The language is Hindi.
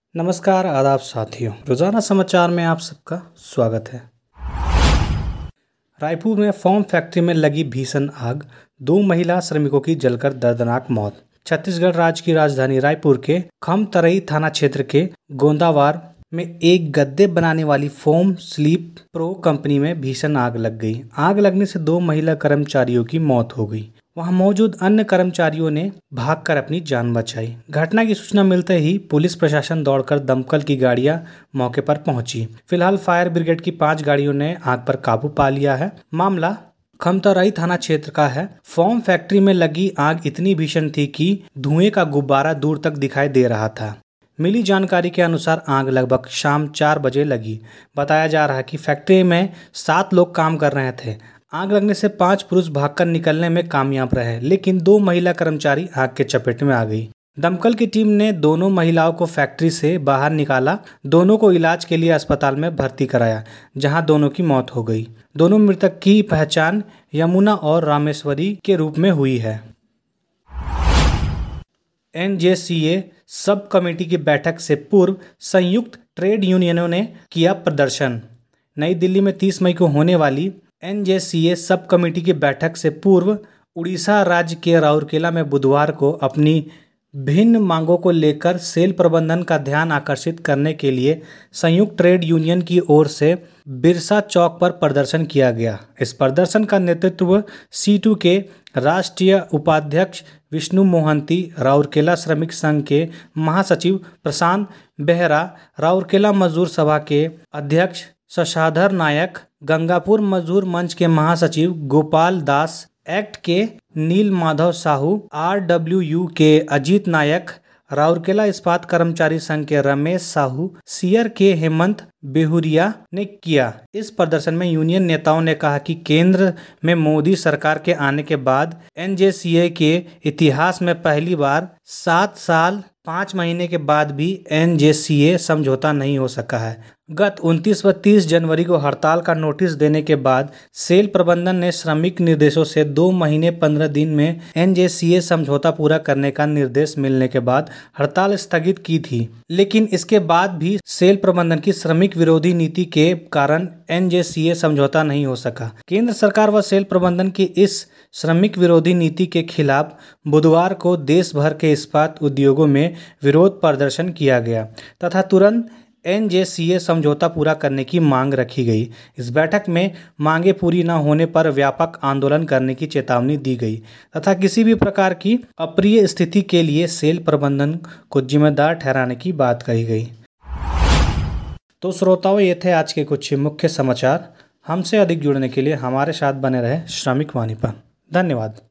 नमस्कार आदाब साथियों, रोजाना समाचार में आप सबका स्वागत है। रायपुर में फोम फैक्ट्री में लगी भीषण आग, 2 महिला श्रमिकों की जलकर दर्दनाक मौत। छत्तीसगढ़ राज्य की राजधानी रायपुर के खमतराई थाना क्षेत्र के गोंदावार में एक गद्दे बनाने वाली फोम स्लीप प्रो कंपनी में भीषण आग लग गई। आग लगने से 2 महिला कर्मचारियों की मौत हो गई। वहां मौजूद अन्य कर्मचारियों ने भागकर अपनी जान बचाई। घटना की सूचना मिलते ही पुलिस प्रशासन दौड़कर दमकल की गाड़ियां मौके पर पहुंची। फिलहाल फायर ब्रिगेड की 5 गाड़ियों ने आग पर काबू पा लिया है। मामला खमतराई थाना क्षेत्र का है। फोम फैक्ट्री में लगी आग इतनी भीषण थी कि धुएं का गुब्बारा दूर तक दिखाई दे रहा था। मिली जानकारी के अनुसार आग लगभग शाम 4 बजे लगी। बताया जा रहा है कि फैक्ट्री में 7 लोग काम कर रहे थे। आग लगने से 5 पुरुष भागकर निकलने में कामयाब रहे, लेकिन 2 महिला कर्मचारी आग के चपेट में आ गई। दमकल की टीम ने दोनों महिलाओं को फैक्ट्री से बाहर निकाला। दोनों को इलाज के लिए अस्पताल में भर्ती कराया, जहां दोनों की मौत हो गई। दोनों मृतक की पहचान यमुना और रामेश्वरी के रूप में हुई है। एनजेसीए सब कमेटी की बैठक से पूर्व संयुक्त ट्रेड यूनियनों ने किया प्रदर्शन। नई दिल्ली में 30 मई को होने वाली एनजेसीए सब कमेटी की बैठक से पूर्व उड़ीसा राज्य के राउरकेला में बुधवार को अपनी भिन्न मांगों को लेकर सेल प्रबंधन का ध्यान आकर्षित करने के लिए संयुक्त ट्रेड यूनियन की ओर से बिरसा चौक पर प्रदर्शन किया गया। इस प्रदर्शन का नेतृत्व C2 के राष्ट्रीय उपाध्यक्ष विष्णु मोहंती, राउरकेला श्रमिक संघ के महासचिव प्रशांत बेहरा, राउरकेला मजदूर सभा के अध्यक्ष शशाधर नायक, गंगापुर मजदूर मंच के महासचिव गोपाल दास, एक्ट के नील माधव साहू, RWU के अजीत नायक, राउरकेला इस्पात कर्मचारी संघ के रमेश साहू, सीयर के हेमंत बेहुरिया ने किया। इस प्रदर्शन में यूनियन नेताओं ने कहा कि केंद्र में मोदी सरकार के आने के बाद एनजेसीए के इतिहास में पहली बार 7 साल 5 महीने के बाद भी एनजेसीए समझौता नहीं हो सका है। गत 29 व 30 जनवरी को हड़ताल का नोटिस देने के बाद सेल प्रबंधन ने श्रमिक निर्देशों से 2 महीने 15 दिन में एनजेसीए समझौता पूरा करने का निर्देश मिलने के बाद हड़ताल स्थगित की थी, लेकिन इसके बाद भी सेल प्रबंधन की श्रमिक विरोधी नीति के कारण एनजेसीए समझौता नहीं हो सका। केंद्र सरकार व सेल प्रबंधन की इस श्रमिक विरोधी नीति के खिलाफ बुधवार को देश भर के इस्पात उद्योगों में विरोध प्रदर्शन किया गया तथा तुरंत एनजेसीए समझौता पूरा करने की मांग रखी गई। इस बैठक में मांगे पूरी न होने पर व्यापक आंदोलन करने की चेतावनी दी गई तथा किसी भी प्रकार की अप्रिय स्थिति के लिए सेल प्रबंधन को जिम्मेदार ठहराने की बात कही गई। तो श्रोताओं, ये थे आज के कुछ मुख्य समाचार। हमसे अधिक जुड़ने के लिए हमारे साथ बने रहे श्रमिक वाणी पर। धन्यवाद।